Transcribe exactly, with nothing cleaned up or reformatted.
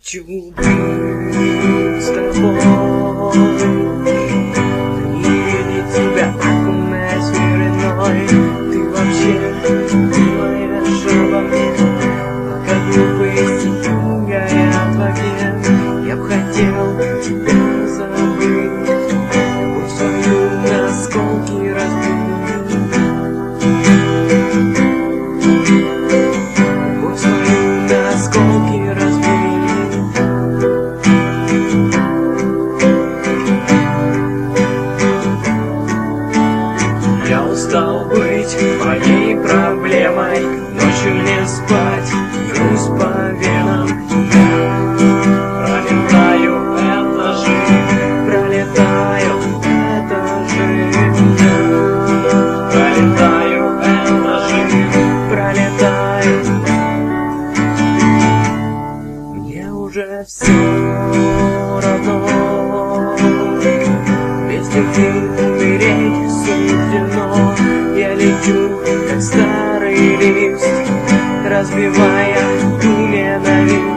хочу быть с тобой, не видеть тебя, окунаясь в мир иной. Ты вообще думаешь обо мне, пока глупые стихи горят в огне. Я б хотел тебя забыть, любовь свою на осколки разбить, любовь свою на осколки разбить. Я устал быть моей проблемой, ночью не спать, груз по венам. Пролетаю этажи, пролетаю этажи, пролетаю этажи, пролетаю. Мне уже все равно, без любви умереть суждено. Я лечу, как старый лист, разбивая ту ненависть.